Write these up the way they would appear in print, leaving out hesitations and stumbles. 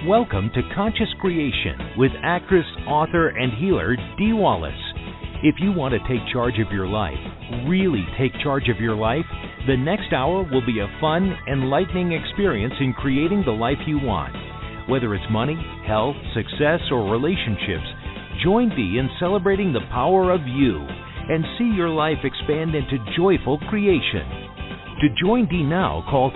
Welcome to Conscious Creation with actress, author, and healer Dee Wallace. If you want to take charge of your life, really take charge of your life, the next hour will be a fun, enlightening experience in creating the life you want. Whether it's money, health, success, or relationships, join Dee in celebrating the power of you and see your life expand into joyful creation. To join Dee now, call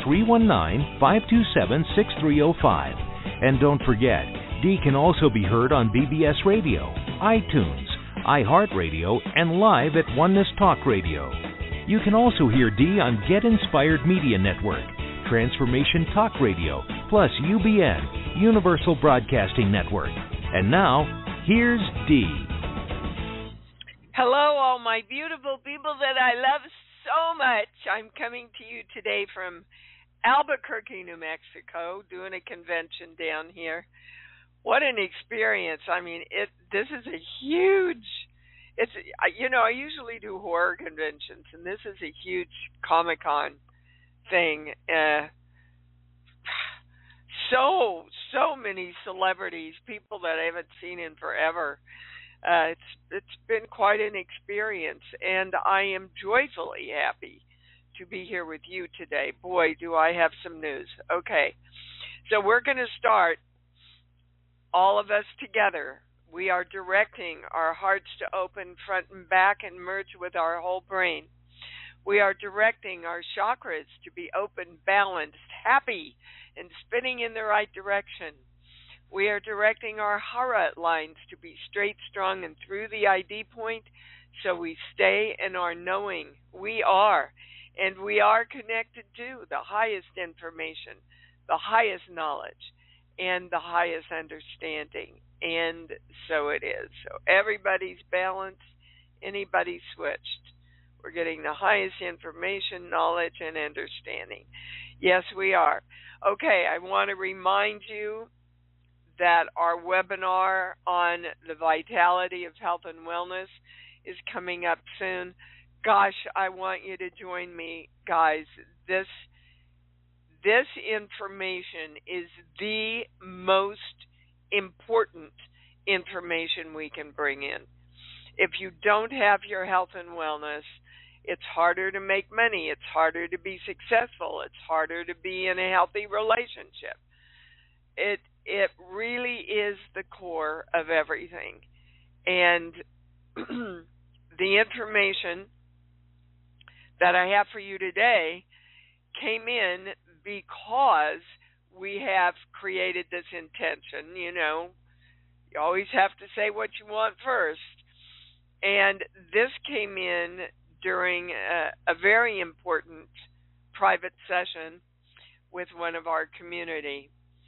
319-527-6305. And don't forget, Dee can also be heard on BBS Radio, iTunes, iHeartRadio, and live at Oneness Talk Radio. You can also hear Dee on Get Inspired Media Network, Transformation Talk Radio, plus UBN, Universal Broadcasting Network. And now, here's Dee. Hello, all my beautiful people that I love so much. I'm coming to you today from Albuquerque, New Mexico, doing a convention down here. What an experience. I mean, this is a huge, I usually do horror conventions, and this is a huge Comic-Con thing. So many celebrities, people that I haven't seen in forever. It's been quite an experience, and I am joyfully happy to be here with you today. Boy, do I have some news. Okay, so we're going to start, all of us together. We are directing our hearts to open front and back and merge with our whole brain. We are directing our chakras to be open, balanced, happy, and spinning in the right direction. We are directing our hara lines to be straight, strong, and through the ID point, so we stay in our knowing. We are. And we are connected to the highest information, the highest knowledge, and the highest understanding. And so it is. So everybody's balanced, anybody switched. We're getting the highest information, knowledge, and understanding. Yes, we are. Okay, I want to remind you that our webinar on the vitality of health and wellness is coming up soon. Gosh, I want you to join me, guys. This information is the most important information we can bring in. If you don't have your health and wellness, it's harder to make money. It's harder to be successful. It's harder to be in a healthy relationship. It really is the core of everything. And the information that I have for you today came in because we have created this intention. You always have to say what you want first. And this came in during a very important private session with one of our community.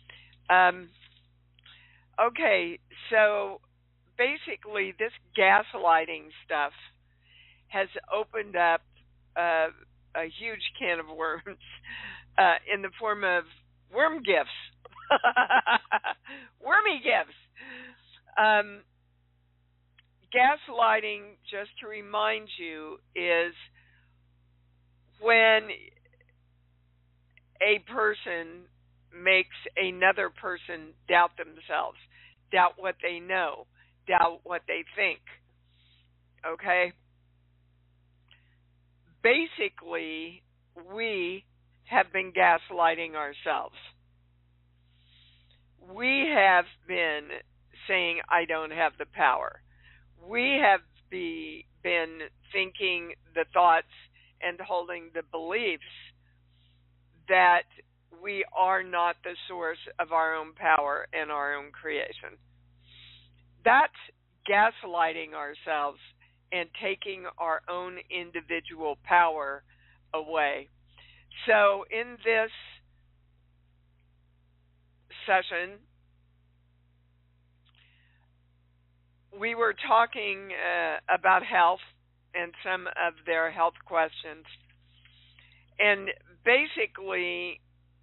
Okay, so basically this gaslighting stuff has opened up a huge can of worms in the form of worm gifts. Wormy gifts. Gaslighting, just to remind you, is when a person makes another person doubt themselves, doubt what they know, doubt what they think. Okay? Basically, we have been gaslighting ourselves. We have been saying, I don't have the power. We have been thinking the thoughts and holding the beliefs that we are not the source of our own power and our own creation. That's gaslighting ourselves and taking our own individual power away. So in this session, we were talking about health and some of their health questions. And basically,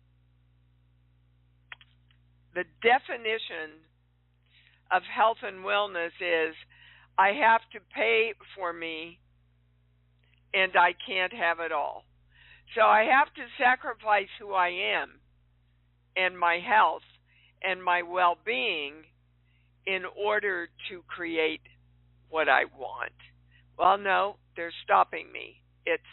the definition of health and wellness is I have to pay for me and I can't have it all. So I have to sacrifice who I am and my health and my well-being in order to create what I want. Well, no, they're stopping me. It's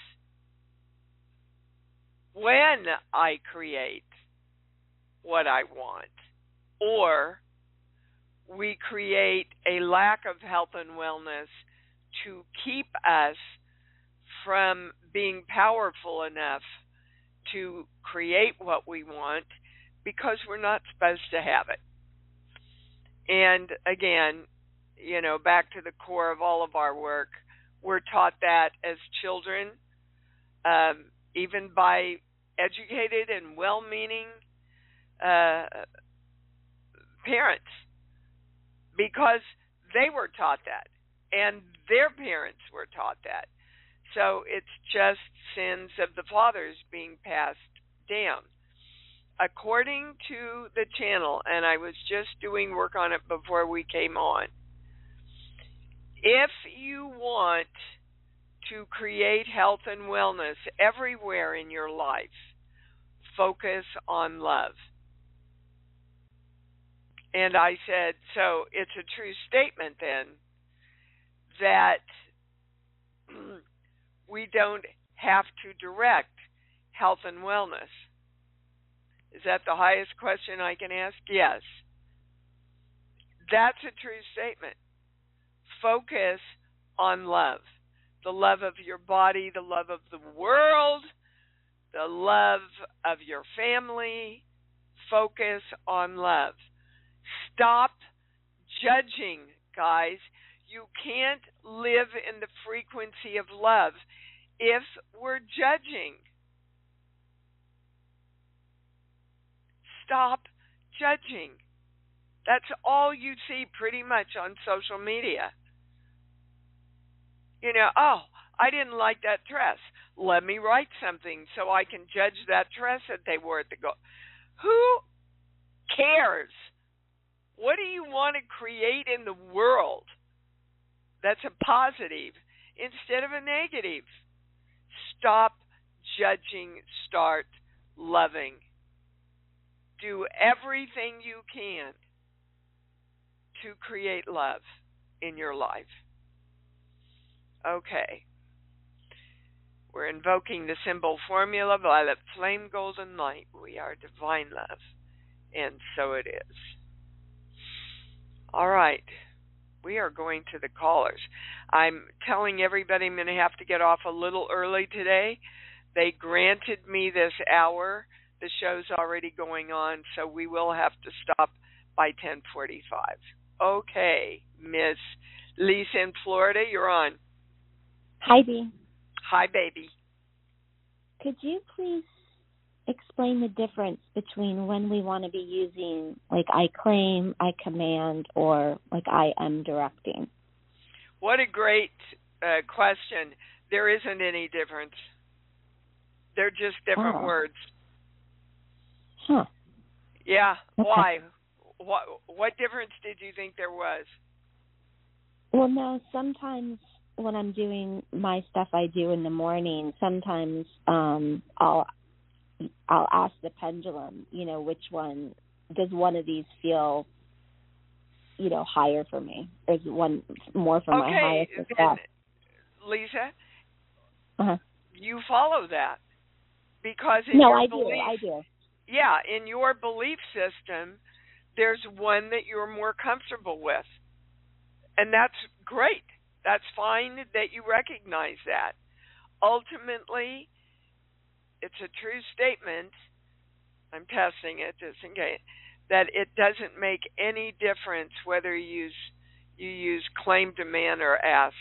when I create what I want, or we create a lack of health and wellness to keep us from being powerful enough to create what we want because we're not supposed to have it. And again, back to the core of all of our work, we're taught that as children, even by educated and well-meaning parents, because they were taught that, and their parents were taught that. So it's just sins of the fathers being passed down. According to the channel, and I was just doing work on it before we came on, if you want to create health and wellness everywhere in your life, focus on love. And I said, so it's a true statement then that we don't have to direct health and wellness. Is that the highest question I can ask? Yes. That's a true statement. Focus on love. The love of your body, the love of the world, the love of your family. Focus on love. Stop judging, guys. You can't live in the frequency of love if we're judging. Stop judging. That's all you see pretty much on social media. Oh, I didn't like that dress. Let me write something so I can judge that dress that they wore at the go. Who cares? What do you want to create in the world that's a positive instead of a negative? Stop judging. Start loving. Do everything you can to create love in your life. Okay. We're invoking the symbol formula, violet flame, golden light. We are divine love. And so it is. All right. We are going to the callers. I'm telling everybody I'm going to have to get off a little early today. They granted me this hour. The show's already going on, so we will have to stop by 10:45. Okay, Miss Lisa in Florida, you're on. Hi, Bea. Hi, baby. Could you please explain the difference between when we want to be using, like, I claim, I command, or, like, I am directing? What a great question. There isn't any difference. They're just different words. Huh. Yeah. Okay. Why? What difference did you think there was? Well, no, sometimes when I'm doing my stuff I do in the morning, sometimes I'll ask the pendulum, which one, does one of these feel, higher for me? Or is one more for my highest stuff? Lisa, uh-huh. You follow that. Because in your belief, I do. Yeah, in your belief system, there's one that you're more comfortable with. And that's great. That's fine that you recognize that. Ultimately, it's a true statement, I'm testing it just in case, that it doesn't make any difference whether you use claim, demand, or ask.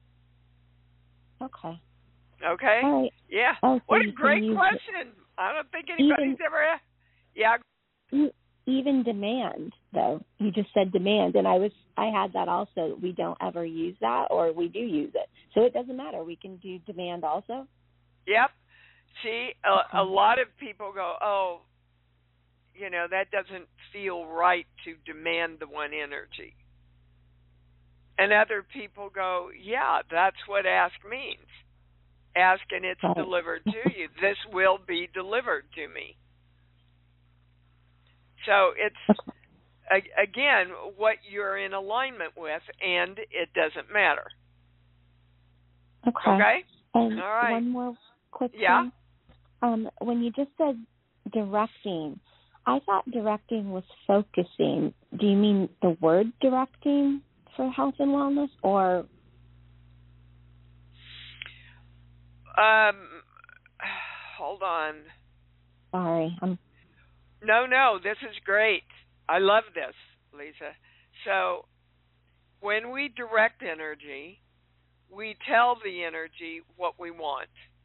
Okay. Okay? All right. Yeah. What a great question. I don't think anybody's ever asked. Yeah. Even demand, though. You just said demand, and I had that also. We don't ever use that, or we do use it. So it doesn't matter. We can do demand also? Yep. See, a lot of people go, oh, that doesn't feel right to demand the one energy. And other people go, yeah, that's what ask means. Ask and it's delivered to you. This will be delivered to me. So it's again, what you're in alignment with, and it doesn't matter. Okay. Okay? And all right. one more quick Yeah? thing. When you just said directing, I thought directing was focusing. Do you mean the word directing for health and wellness, or? Hold on. Sorry. No, this is great. I love this, Lisa. So when we direct energy, we tell the energy what we want.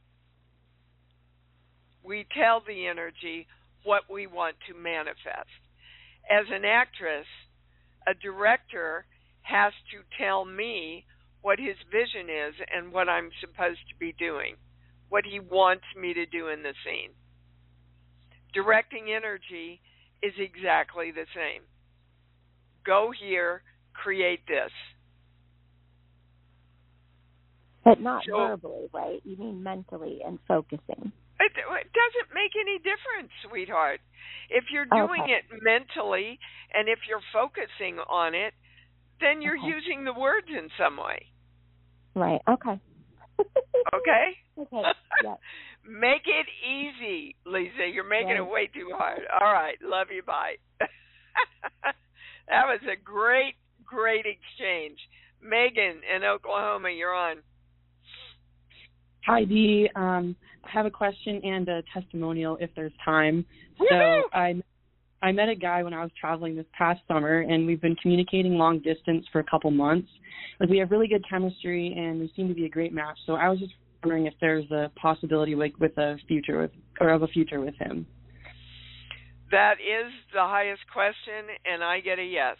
We tell the energy what we want to manifest. As an actress, a director has to tell me what his vision is and what I'm supposed to be doing, what he wants me to do in the scene. Directing energy is exactly the same. Go here, create this. But not verbally, right? You mean mentally and focusing. It doesn't make any difference, sweetheart. If you're doing it mentally and if you're focusing on it, then you're using the words in some way. Right. Okay. Okay? Okay. Yeah. Make it easy, Lisa. You're making it way too hard. All right. Love you. Bye. That was a great exchange. Megan in Oklahoma, you're on. Hi, Dee. I have a question and a testimonial if there's time. Woo-hoo! So I met a guy when I was traveling this past summer, and we've been communicating long distance for a couple months. Like, we have really good chemistry, and we seem to be a great match. So I was just wondering if there's a possibility with a future with him. That is the highest question, and I get a yes.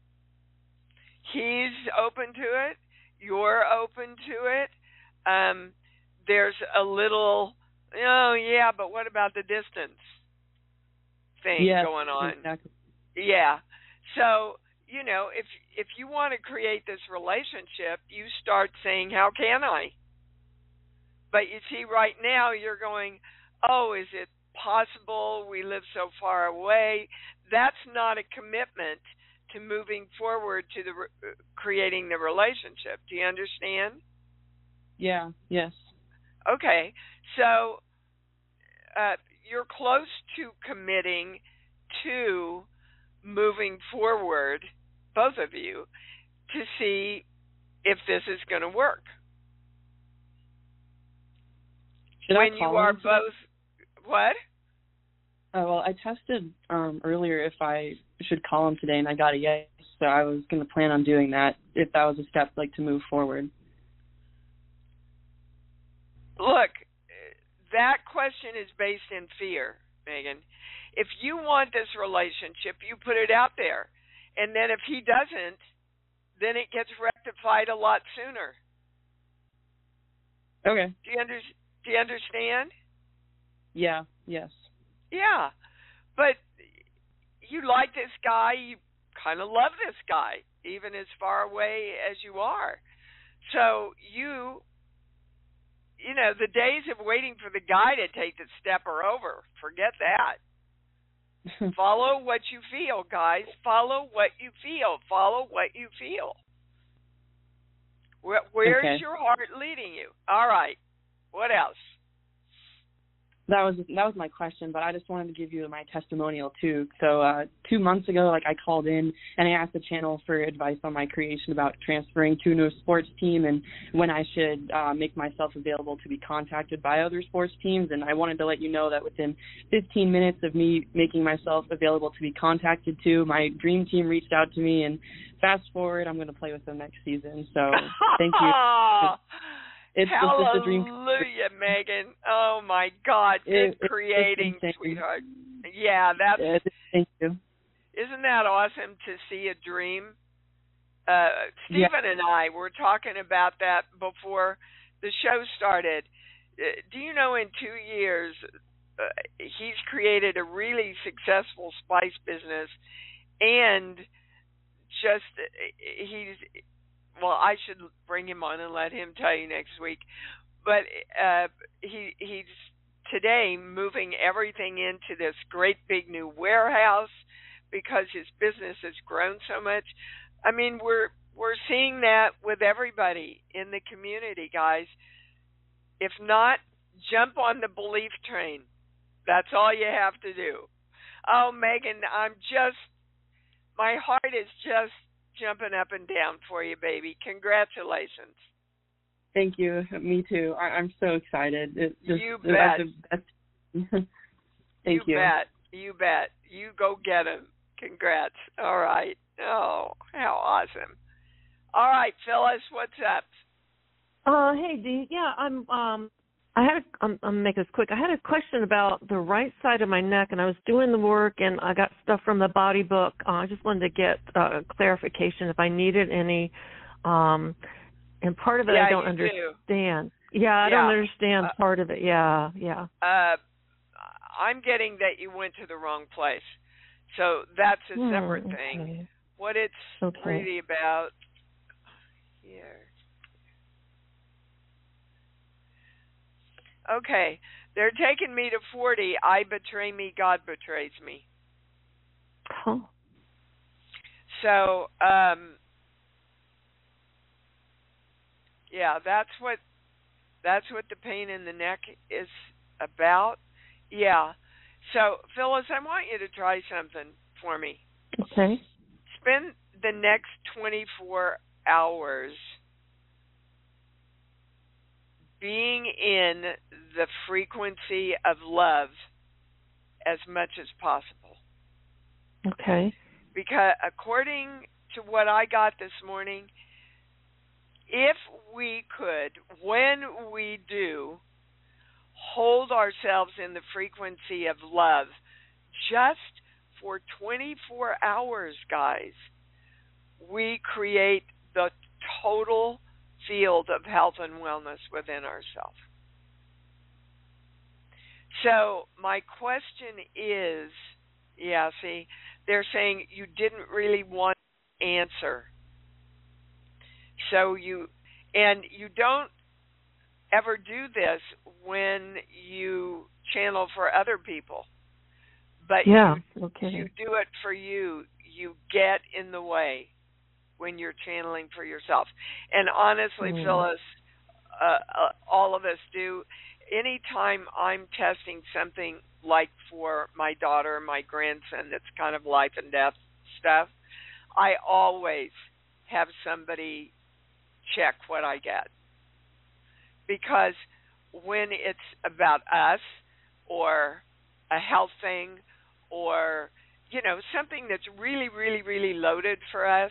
He's open to it. You're open to it. There's a little, but what about the distance thing going on? Exactly. Yeah. So, if you want to create this relationship, you start saying, how can I? But you see, right now you're going, oh, is it possible? We live so far away. That's not a commitment to moving forward to creating the relationship. Do you understand? Yeah, yes. Okay, so you're close to committing to moving forward, both of you, to see if this is going to work. Should when I you call are him both, what? Well, I tested earlier if I should call him today, and I got a yes. So I was going to plan on doing that if that was a step to move forward. Look, that question is based in fear, Megan. If you want this relationship, you put it out there. And then if he doesn't, then it gets rectified a lot sooner. Okay. Do you understand? Yeah, yes. Yeah. But you like this guy, you kind of love this guy, even as far away as you are. So the days of waiting for the guy to take the step are over. Forget that. Follow what you feel, guys. Follow what you feel. Follow what you feel. Where's your heart leading you? All right. What else? That was my question, but I just wanted to give you my testimonial too. So 2 months ago, I called in and I asked the channel for advice on my creation about transferring to a new sports team and when I should make myself available to be contacted by other sports teams. And I wanted to let you know that within 15 minutes of me making myself available to be contacted to, my dream team reached out to me. And fast forward, I'm going to play with them next season. So thank you. Hallelujah, a dream. Megan. Oh, my God. Good creating, sweetheart. Yeah, thank you. Isn't that awesome to see a dream? Stephen and I were talking about that before the show started. Do you know in 2 years he's created a really successful spice business and I should bring him on and let him tell you next week. But he's today moving everything into this great big new warehouse, because his business has grown so much. I mean, we're seeing that with everybody in the community, guys. If not, jump on the belief train. That's all you have to do. Oh, Megan, my heart is just jumping up and down for you, baby. Congratulations. Thank you. Me too. I'm so excited. You bet. Thank you. You bet. You go get him. Congrats. All right. Oh, how awesome. All right, Phyllis, what's up? Hey, Dee. Yeah, I'm making this quick. I had a question about the right side of my neck, and I was doing the work, and I got stuff from the body book. I just wanted to get clarification if I needed any. And part of it I don't understand. Yeah, I don't understand part of it. Yeah. I'm getting that you went to the wrong place. So that's a separate thing. Okay. What it's really about here. Okay. They're taking me to 40. I betray me, God betrays me. Oh. So, yeah, that's what the pain in the neck is about. Yeah. So, Phyllis, I want you to try something for me. Okay. Spend the next 24 hours being in the frequency of love as much as possible. Okay. Because according to what I got this morning, if we could, when we do, hold ourselves in the frequency of love just for 24 hours, guys, we create the total field of health and wellness within ourselves. So my question is, they're saying you didn't really want to answer. So you don't ever do this when you channel for other people. But you do it for you. You get in the way when you're channeling for yourself. And honestly, Phyllis, all of us do. Anytime I'm testing something like for my daughter, my grandson, that's kind of life and death stuff, I always have somebody check what I get. Because when it's about us or a health thing or, something that's really, really, really loaded for us,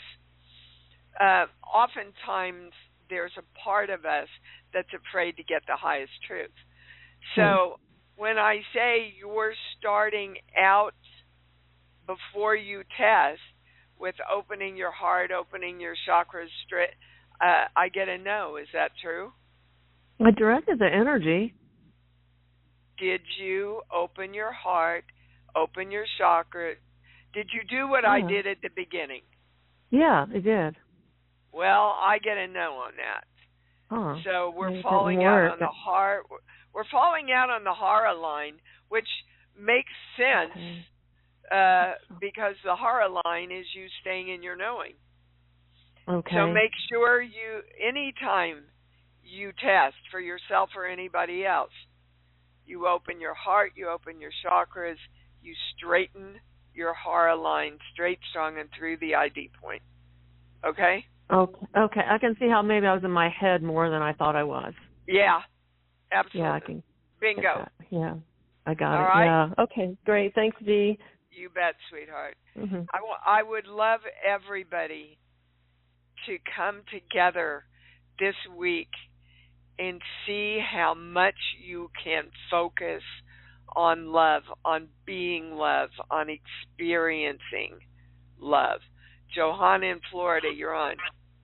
oftentimes there's a part of us that's afraid to get the highest truth. So when I say you're starting out before you test with opening your heart, opening your chakras straight, I get a no. Is that true? I directed the energy. Did you open your heart, open your chakra? Did you do what I did at the beginning? Yeah, I did. Well, I get a no on that. Huh. So we're falling out on the heart. We're falling out on the Hara line, which makes sense because the Hara line is you staying in your knowing. Okay. So make sure anytime you test for yourself or anybody else, you open your heart, you open your chakras, you straighten your Hara line straight, strong, and through the ID point. Okay? Okay. I can see how maybe I was in my head more than I thought I was. Yeah, absolutely. Yeah, I can. Bingo. Yeah, I got All it. right? Yeah. Okay, great. Thanks, Dee. You bet, sweetheart. Mm-hmm. I would love everybody to come together this week and see how much you can focus on love, on being love, on experiencing love. Johanna in Florida, you're on.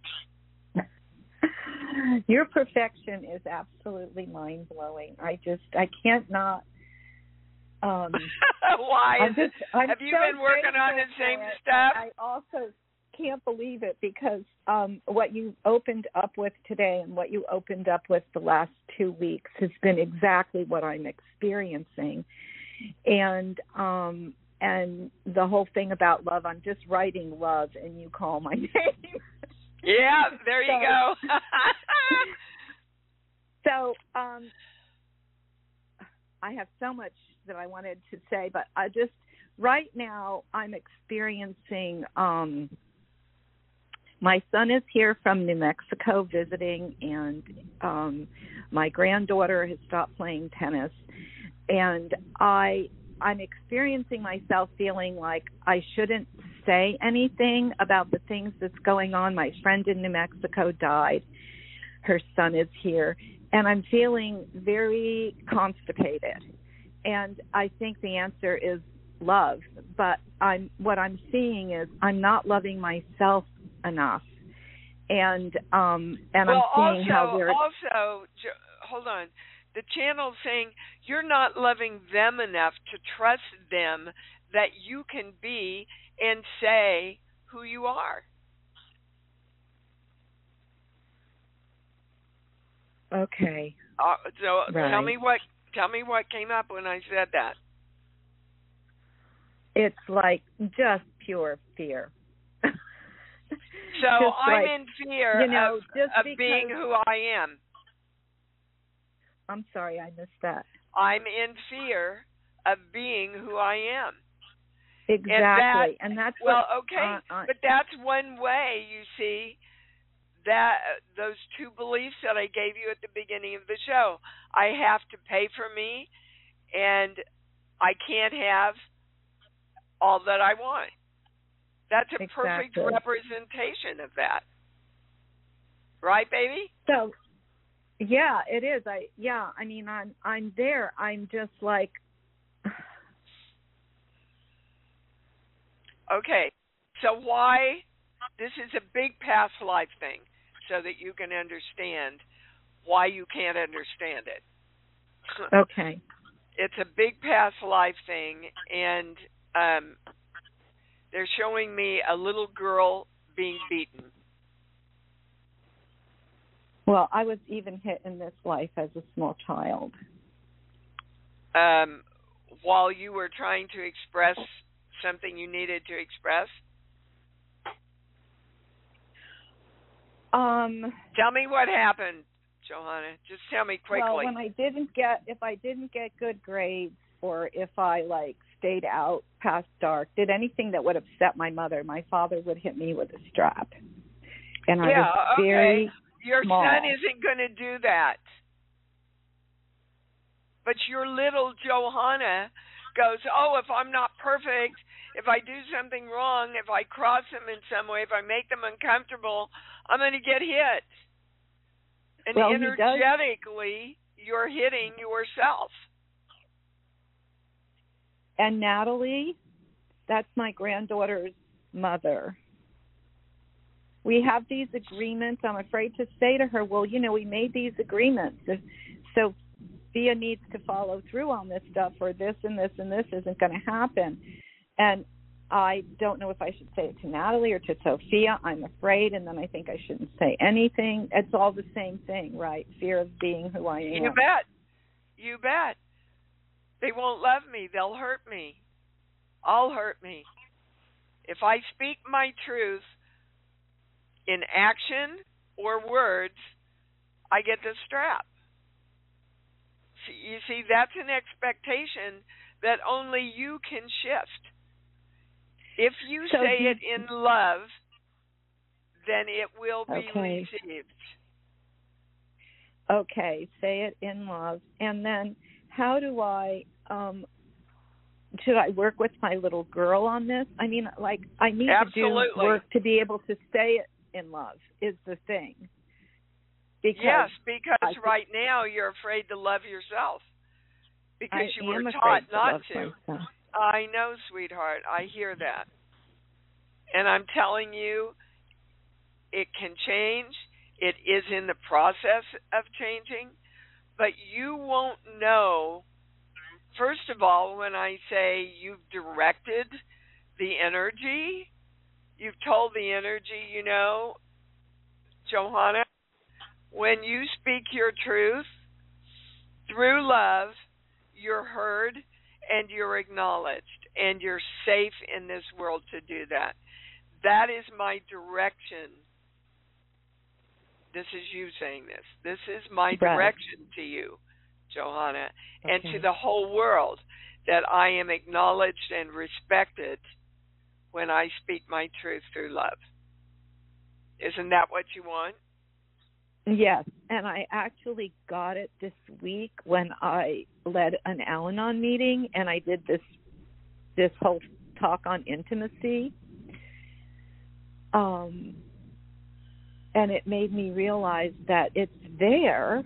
Your perfection is absolutely mind-blowing. I can't not. Why? Have you been working on the same stuff? I also can't believe it because what you opened up with today and what you opened up with the last 2 weeks has been exactly what I'm experiencing. And and the whole thing about love. I'm just writing love, and you call my name. Yeah, there you go. So I have so much that I wanted to say, but I just right now I'm experiencing. My son is here from New Mexico visiting, and my granddaughter has stopped playing tennis, and I'm experiencing myself feeling like I shouldn't say anything about the things that's going on. My friend in New Mexico died. Her son is here, and I'm feeling very constipated. And I think the answer is love, but what I'm seeing is I'm not loving myself enough, and I'm seeing how they're also hold on. The channel's saying you're not loving them enough to trust them that you can be and say who you are. Okay. So right. Tell me what came up when I said that. It's like just pure fear. So I'm in fear of being who I am. I'm sorry, I missed that. I'm in fear of being who I am. Exactly. And that's okay. But that's one way, you see, that those two beliefs that I gave you at the beginning of the show. I have to pay for me, and I can't have all that I want. That's a perfect representation of that. Right, baby? So, yeah, it is. I mean, I'm there. I'm just like. Okay. So why? This is a big past life thing, so that you can understand why you can't understand it. Okay. It's a big past life thing, and they're showing me a little girl being beaten. Well, I was even hit in this life as a small child. While you were trying to express something you needed to express? Tell me what happened, Johanna. Just tell me quickly. Well, if I didn't get good grades, or if I stayed out past dark, did anything that would upset my mother, my father would hit me with a strap. And I was very Your small. son isn't going to do that. But your little Johanna goes, oh, if I'm not perfect, if I do something wrong, if I cross them in some way, if I make them uncomfortable, I'm going to get hit. And energetically, you're hitting yourself. And Natalie, that's my granddaughter's mother. We have these agreements. I'm afraid to say to her, well, we made these agreements. So Sophia needs to follow through on this stuff, or this and this and this isn't going to happen. And I don't know if I should say it to Natalie or to Sophia. I'm afraid, and then I think I shouldn't say anything. It's all the same thing, right? Fear of being who I am. You bet. They won't love me. They'll hurt me. I'll hurt me. If I speak my truth in action or words, I get the strap. You see, that's an expectation that only you can shift. If you say it in love, then it will be received. Okay, say it in love. And then how do I, should I work with my little girl on this? I mean, I need to do work to be able to say it in love is the thing. Because right now you're afraid to love yourself. Because you were taught not to. Myself. I know, sweetheart. I hear that. And I'm telling you, it can change. It is in the process of changing. But you won't know, first of all, when I say you've directed the energy, you've told the energy, Johanna, when you speak your truth through love, you're heard and you're acknowledged. and you're safe in this world to do that. That is my direction. This is you saying this. This is my direction to you, Johanna, and to the whole world, that I am acknowledged and respected when I speak my truth through love. Isn't that what you want? Yes, and I actually got it this week when I led an Al-Anon meeting, and I did this whole talk on intimacy. And it made me realize that it's there.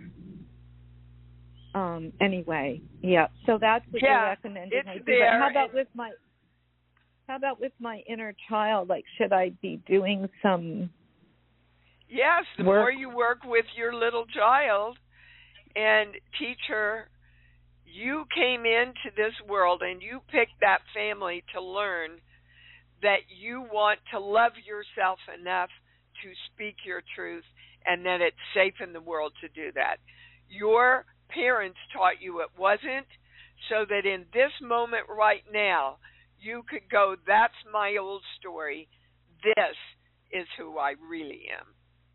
Anyway, yeah. So that's what you're recommending. It's there. How about with my inner child? Like, should I be doing some? Yes, the more you work with your little child and teach her, you came into this world and you picked that family to learn that you want to love yourself enough to speak your truth, and that it's safe in the world to do that. Your parents taught you it wasn't, so that in this moment right now, you could go, that's my old story. This is who I really am.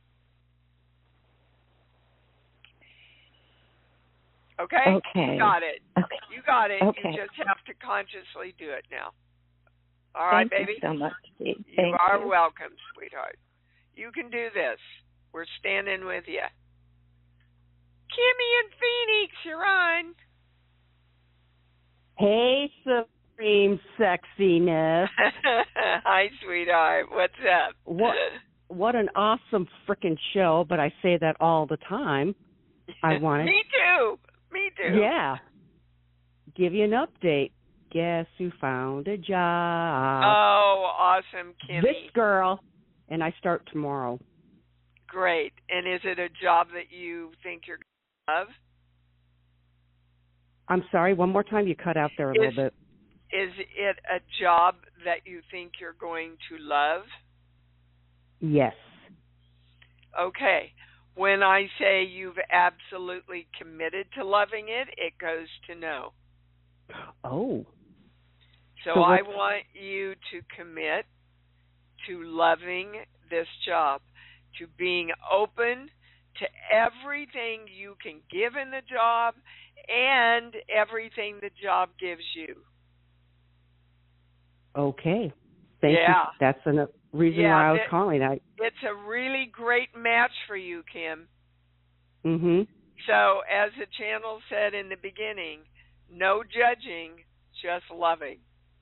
Okay? You got it. Okay. You got it. Okay. You just have to consciously do it now. All right, baby? Thank you so much, Steve. You are welcome, sweetheart. You can do this. We're standing with you. Kimmy in Phoenix, you're on. Hey, Supreme Sexiness. Hi, sweetheart. What's up? What an awesome freaking show, but I say that all the time. I wanted... Me too. Yeah. Give you an update. Guess who found a job? Oh, awesome, Kimmy. This girl, and I start tomorrow. Great. And is it a job that you think you're going to love? I'm sorry, one more time, you cut out there a little bit. Is it a job that you think you're going to love? Yes. Okay. When I say you've absolutely committed to loving it, it goes to no. Oh. So I want you to commit to loving this job, to being open to everything you can give in the job and everything the job gives you. Okay. Thank you. That's a reason why I was calling. It's a really great match for you, Kim. Mm-hmm. So, as the channel said in the beginning, no judging, just loving.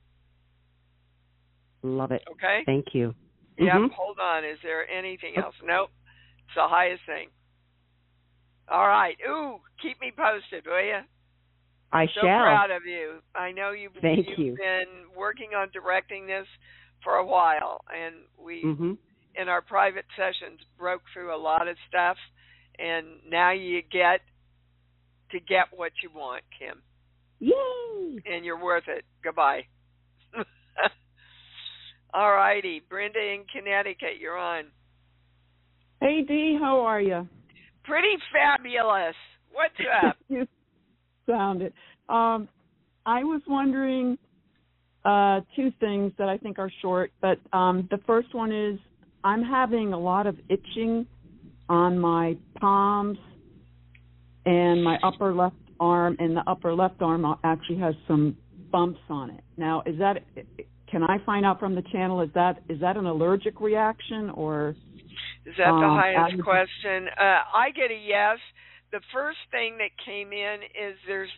Love it. Okay? Thank you. Yeah, Mm-hmm. hold on. Is there anything else? Nope. It's the highest thing. All right. Ooh, keep me posted, will you? I so shall. Proud of you. I know you've been working on directing this for a while, and we, in our private sessions, broke through a lot of stuff, and now you get what you want, Kim. Yay! And you're worth it. Goodbye. All righty. Brenda in Connecticut, you're on. Hey, Dee, how are you? Pretty fabulous. What's up? You found it. I was wondering two things that I think are short, but the first one is I'm having a lot of itching on my palms and my upper left arm, and the upper left arm actually has some bumps on it. Now, can I find out from the channel, is that an allergic reaction, or... Is that the highest question? I get a yes. The first thing that came in is there's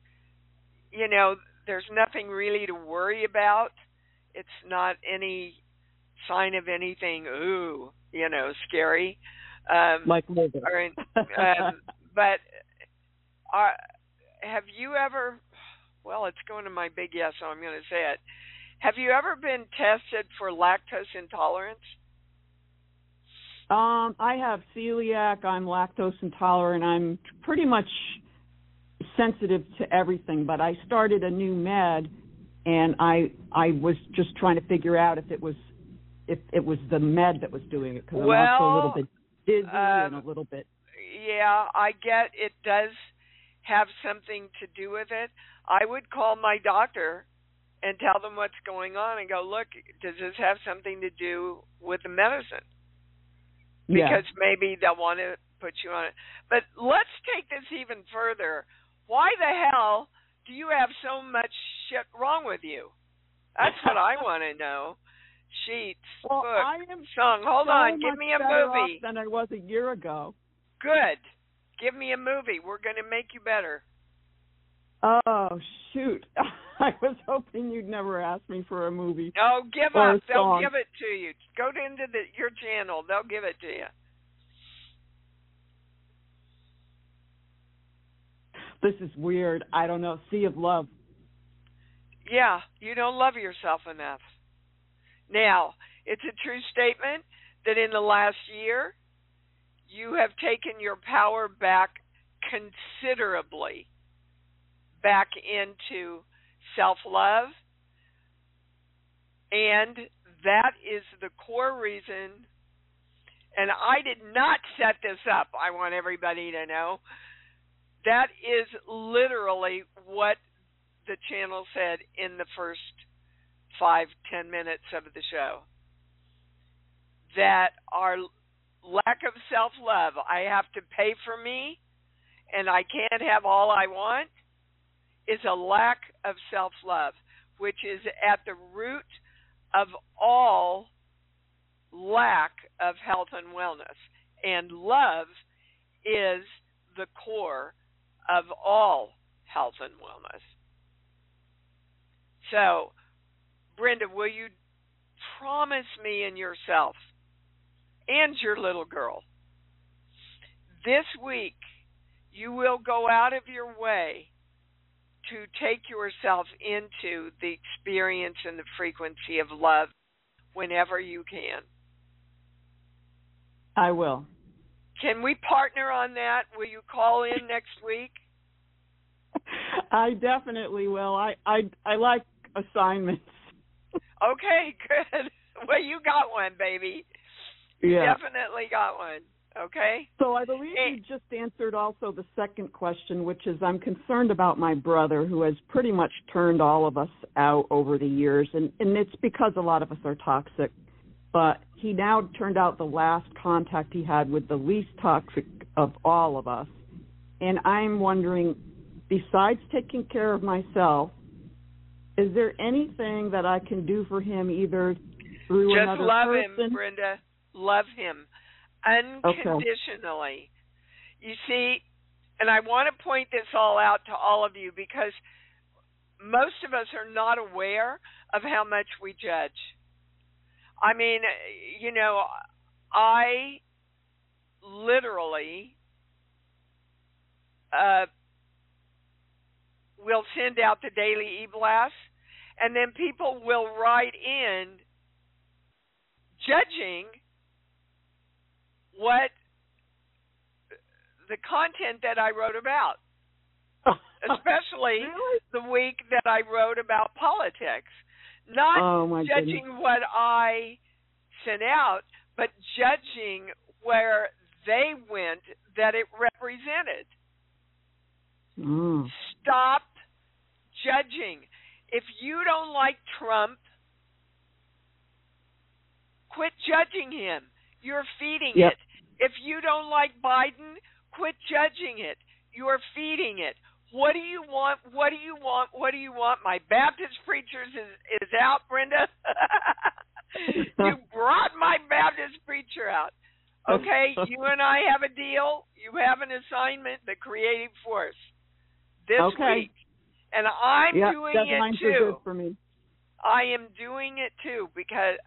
nothing really to worry about. It's not any sign of anything, scary. Like liver. But have you ever, it's going to my big yes, so I'm going to say it. Have you ever been tested for lactose intolerance? I have celiac, I'm lactose intolerant, I'm pretty much sensitive to everything, but I started a new med, and I was just trying to figure out if it was the med that was doing it, because I'm also a little bit dizzy and a little bit... Yeah, I get it does have something to do with it. I would call my doctor and tell them what's going on and go, look, does this have something to do with the medicine? Because maybe they'll want to put you on it. But let's take this even further. Why the hell do you have so much shit wrong with you? That's what I want to know. Sheets, well, book, I am song. Hold so on, give me a movie. Than I was a year ago. Good. Give me a movie. We're going to make you better. Oh, shoot. I was hoping you'd never ask me for a movie. Oh, give up. They'll give it to you. Go into your channel. They'll give it to you. This is weird. I don't know. Sea of Love. Yeah, you don't love yourself enough. Now, it's a true statement that in the last year, you have taken your power back considerably back into self-love, and that is the core reason, and I did not set this up, I want everybody to know, that is literally what the channel said in the first 5-10 minutes of the show, that our lack of self-love, I have to pay for me, and I can't have all I want, is a lack of self-love, which is at the root of all lack of health and wellness. And love is the core of all health and wellness. So, Brenda, will you promise me and yourself and your little girl, this week you will go out of your way to take yourself into the experience and the frequency of love whenever you can? I will. Can we partner on that? Will you call in next week? I definitely will. I like assignments. Okay, good. Well, you got one, baby. Yeah. Definitely got one. Okay? So I believe you just answered also the second question, which is I'm concerned about my brother, who has pretty much turned all of us out over the years. And it's because a lot of us are toxic. But he now turned out the last contact he had with the least toxic of all of us. And I'm wondering, besides taking care of myself, is there anything that I can do for him, either through just another love person? him, Brenda. Love him unconditionally. Okay. You see, and I want to point this all out to all of you because most of us are not aware of how much we judge. I mean, you know, I literally will send out the daily e-blast, and then people will write in judging what the content that I wrote about, especially really? the week that I wrote about politics. Not judging goodness. what I sent out, but judging where they went that it represented. Stop judging. If you don't like Trump, quit judging him. You're feeding it. If you don't like Biden, quit judging it. You're feeding it. What do you want? What do you want? What do you want? My Baptist preachers is out, Brenda. You brought my Baptist preacher out. Okay, you and I have a deal. You have an assignment, the creative force, this week. And I'm doing it too. Good for me. I am doing it too because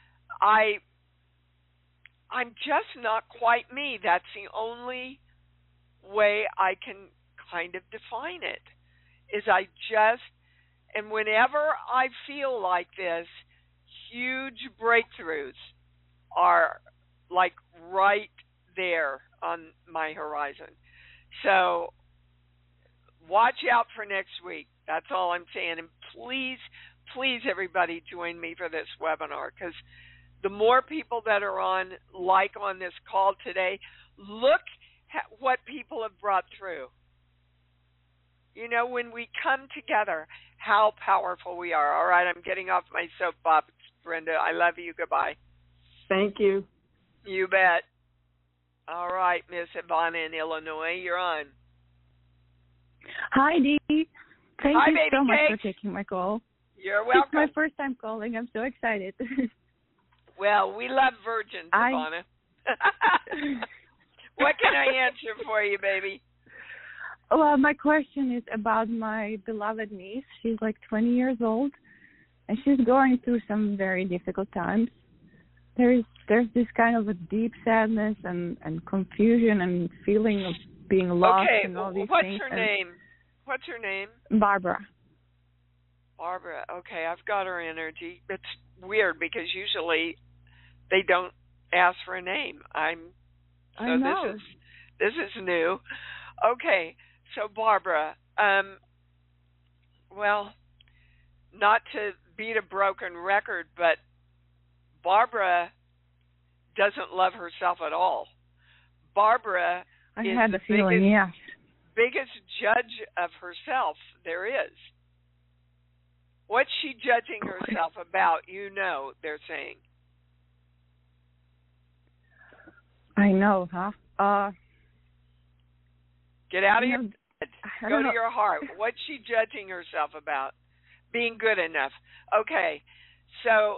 I'm just not quite me. That's the only way I can kind of define it, is I just, and whenever I feel like this, huge breakthroughs are like right there on my horizon. So watch out for next week. That's all I'm saying. And please, please, everybody, join me for this webinar, because the more people that are on this call today, look at what people have brought through. You know, when we come together, how powerful we are. All right, I'm getting off my soapbox, Brenda. I love you. Goodbye. Thank you. You bet. All right, Miss Ivana in Illinois, you're on. Hi, Dee. Thank Hi, you baby so much for cakes. taking my call. You're welcome. It's my first time calling. I'm so excited. Well, we love virgins, Ivana. What can I answer for you, baby? Well, my question is about my beloved niece. She's like 20 years old, and she's going through some very difficult times. There's this kind of a deep sadness and confusion and feeling of being lost and all these what's things. Her name? What's her name? Barbara. Barbara. Okay, I've got her energy. It's weird because usually they don't ask for a name. I know. This is new. Okay, so Barbara, well, not to beat a broken record, but Barbara doesn't love herself at all. Barbara I is had the feeling, biggest judge of herself there is. What's she judging herself about? You know, they're saying. I know, huh? Get out of your head. Go to know. your heart. What's she judging herself about? Being good enough. Okay, so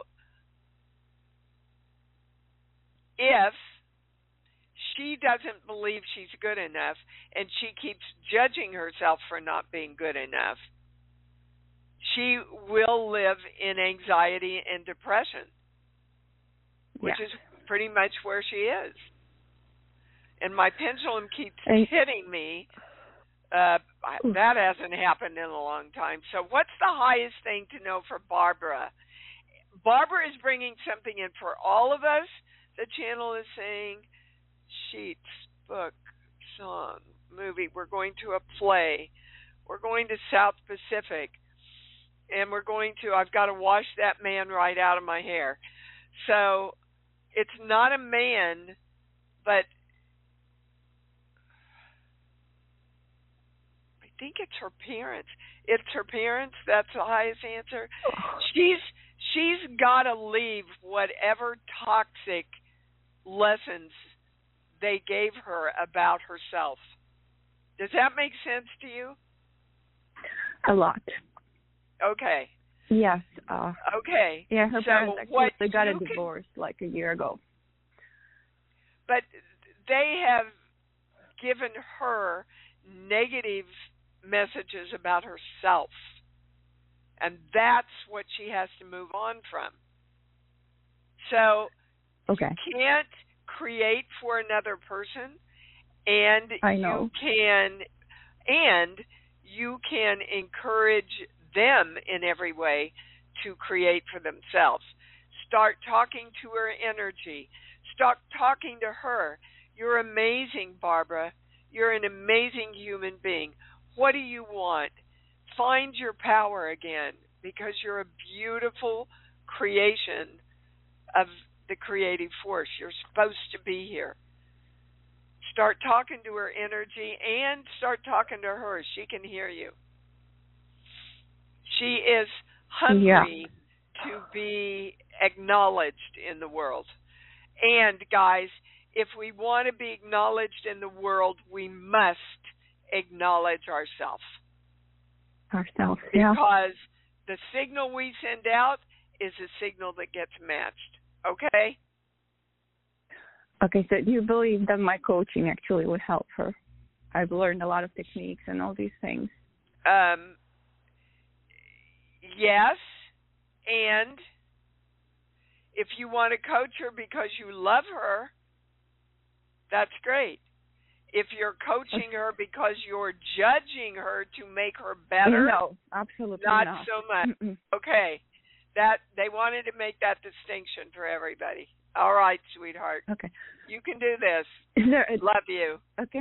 if she doesn't believe she's good enough and she keeps judging herself for not being good enough, she will live in anxiety and depression, which is pretty much where she is. And my pendulum keeps hitting me. That hasn't happened in a long time. So what's the highest thing to know for Barbara? Barbara is bringing something in for all of us. The channel is saying sheets, book, song, movie. We're going to a play. We're going to South Pacific. And we're going to, I've got to wash that man right out of my hair. So it's not a man, but I think it's her parents. It's her parents. That's the highest answer. She's got to leave whatever toxic lessons they gave her about herself. Does that make sense to you? A lot. Okay. Yes. Okay. Yeah, her parents actually got a divorce like a year ago. But they have given her negative messages about herself. And that's what she has to move on from. So you can't create for another person, and you can encourage them in every way to create for themselves. Start talking to her energy. Start talking to her. You're amazing, Barbara. You're an amazing human being. What do you want? Find your power again, because you're a beautiful creation of the creative force. You're supposed to be here. Start talking to her energy and start talking to her. She can hear you. She is hungry to be acknowledged in the world. And guys, if we want to be acknowledged in the world, we must acknowledge ourselves. Because the signal we send out is a signal that gets matched. Okay? Okay, so do you believe that my coaching actually would help her? I've learned a lot of techniques and all these things. Yes, and if you want to coach her because you love her, that's great. If you're coaching her because you're judging her to make her better, no, absolutely not so much. Mm-mm. Okay, that they wanted to make that distinction for everybody. All right, sweetheart. Okay, you can do this. Love you. Okay.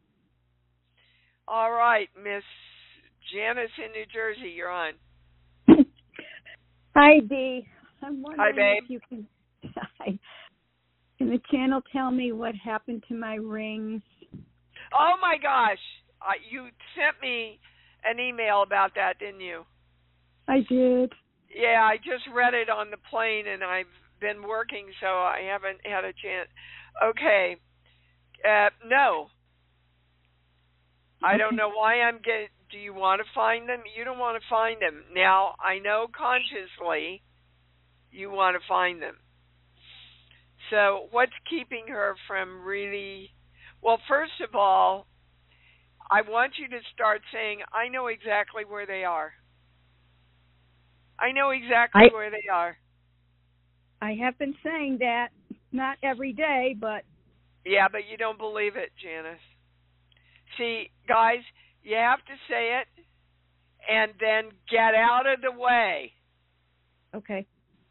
All right, Miss Janice in New Jersey, you're on. Hi, Dee. I'm wondering Hi, babe. if you can the channel tell me what happened to my rings? Oh my gosh! You sent me an email about that, didn't you? I did. Yeah, I just read it on the plane, and I've been working, so I haven't had a chance. Okay. No. I don't know why I'm getting... Do you want to find them? You don't want to find them. Now, I know consciously you want to find them. So what's keeping her from really... Well, first of all, I want you to start saying, I know exactly where they are. I know exactly where they are. I have been saying that, not every day, but... Yeah, but you don't believe it, Janice. See, guys, you have to say it and then get out of the way. Okay.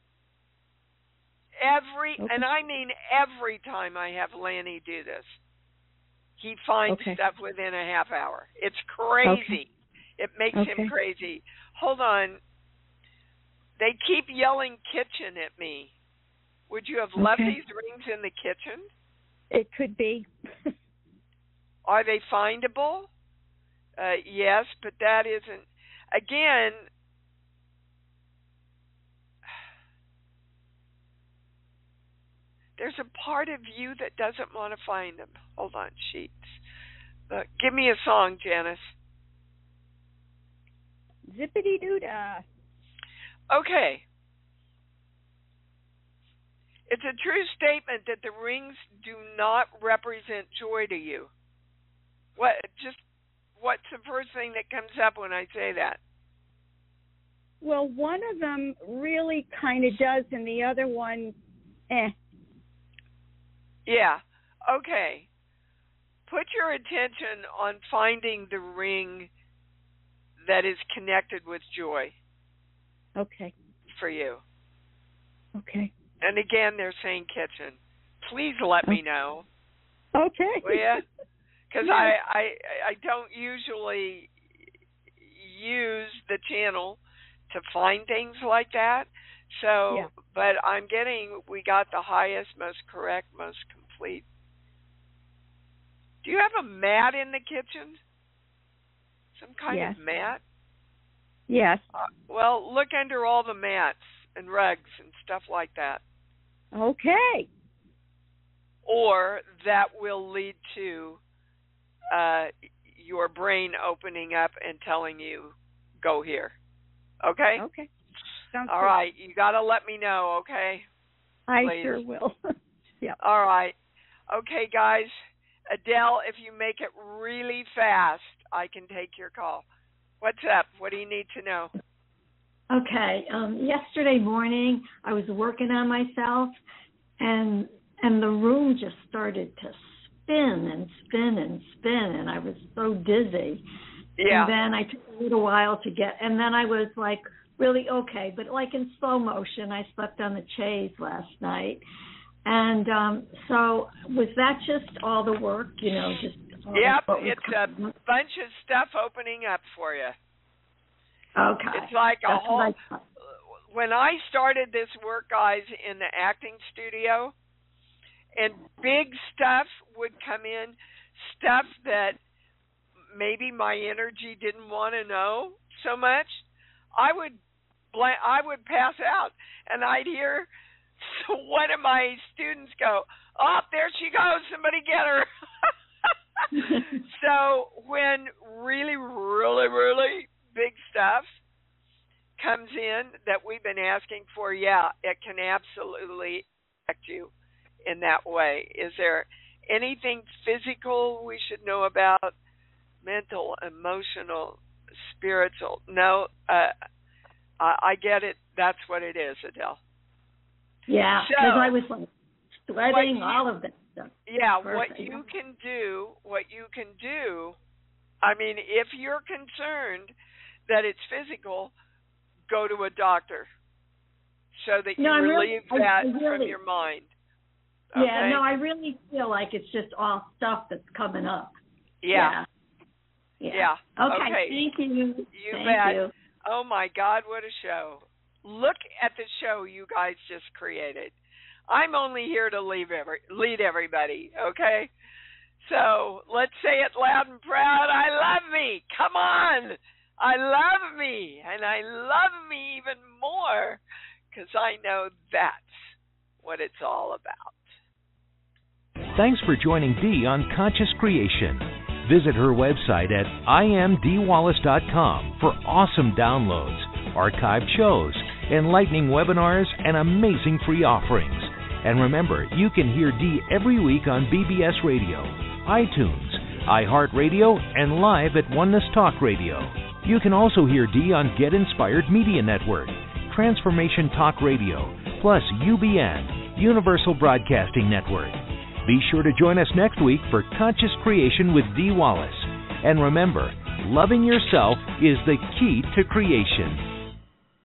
And I mean every time I have Lanny do this, he finds stuff within a half hour. It's crazy. It makes him crazy. Hold on. They keep yelling kitchen at me. Would you have left these rings in the kitchen? It could be. Are they findable? Yes, but that isn't. Again, there's a part of you that doesn't want to find them. Hold on, sheets. Give me a song, Janice. Zippity-doo-dah. Okay. It's a true statement that the rings do not represent joy to you. What's the first thing that comes up when I say that? Well, one of them really kind of does, and the other one, Yeah. Okay. Put your attention on finding the ring that is connected with joy. Okay. For you. Okay. And again, they're saying kitchen. Please let me know. Okay. Will ya? Because I don't usually use the channel to find things like that. So, but we got the highest, most correct, most complete. Do you have a mat in the kitchen? Some kind of mat? Yes. Well, look under all the mats and rugs and stuff like that. Okay. Or that will lead to your brain opening up and telling you, go here. Okay? Okay. Sounds all good. right. You got to let me know, okay? I Please. sure will. Yeah. All right. Okay, guys. Adele, if you make it really fast, I can take your call. What's up? What do you need to know? Okay. Yesterday morning, I was working on myself, and the room just started to spin and spin and spin, and I was so dizzy. Yeah. And then I took a little while to get, and then I was like really okay, but like in slow motion. I slept on the chaise last night. And so was that just all the work, just yep, it's a bunch of stuff opening up for you. Okay. It's like a whole... When I started this work, guys, in the acting studio, and big stuff would come in, stuff that maybe my energy didn't want to know so much, I would pass out, and I'd hear one of my students go, "Oh, there she goes, somebody get her." So when really, really, really big stuff comes in that we've been asking for, it can absolutely affect you in that way. Is there anything physical we should know about? Mental, emotional, spiritual? No, I get it. That's what it is, Adele. Yeah, because I was like sweating, all of that stuff. Yeah, what you can do, I mean, if you're concerned that it's physical, go to a doctor so that you relieve that from your mind. Okay? Yeah, no, I really feel like it's just all stuff that's coming up. Yeah. Okay, thank you. You bet. Oh, my God, what a show. Look at the show you guys just created. I'm only here to lead everybody, okay? So let's say it loud and proud. I love me. Come on. I love me, and I love me even more because I know that's what it's all about. Thanks for joining Dee on Conscious Creation. Visit her website at IamDeeWallace.com for awesome downloads, archived shows, enlightening webinars, and amazing free offerings. And remember, you can hear Dee every week on BBS Radio, iTunes, iHeartRadio, and live at Oneness Talk Radio. You can also hear Dee on Get Inspired Media Network, Transformation Talk Radio, plus UBN, Universal Broadcasting Network. Be sure to join us next week for Conscious Creation with Dee Wallace. And remember, loving yourself is the key to creation.